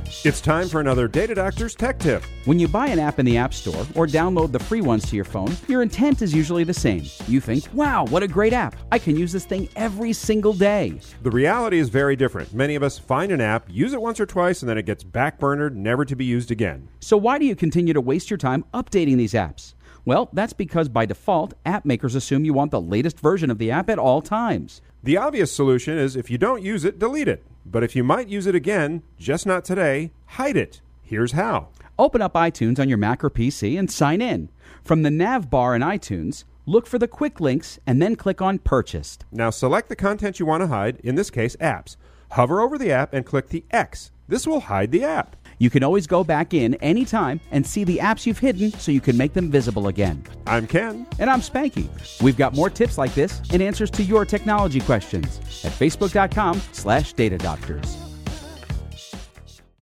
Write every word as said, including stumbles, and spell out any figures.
It's time for another Data Doctor's Tech Tip. When you buy an app in the App Store or download the free ones to your phone, your intent is usually the same. You think, wow, what a great app. I can use this thing every single day. The reality is very different. Many of us find an app, use it once or twice, and then it gets backburnered, never to be used again. So why do you continue to waste your time updating these apps? Well, that's because by default, app makers assume you want the latest version of the app at all times. The obvious solution is if you don't use it, delete it. But if you might use it again, just not today, hide it. Here's how. Open up iTunes on your Mac or P C and sign in. From the nav bar in iTunes, look for the quick links and then click on Purchased. Now select the content you want to hide, in this case, apps. Hover over the app and click the X. This will hide the app. You can always go back in anytime and see the apps you've hidden so you can make them visible again. I'm Ken. And I'm Spanky. We've got more tips like this and answers to your technology questions at facebook.com slash data doctors.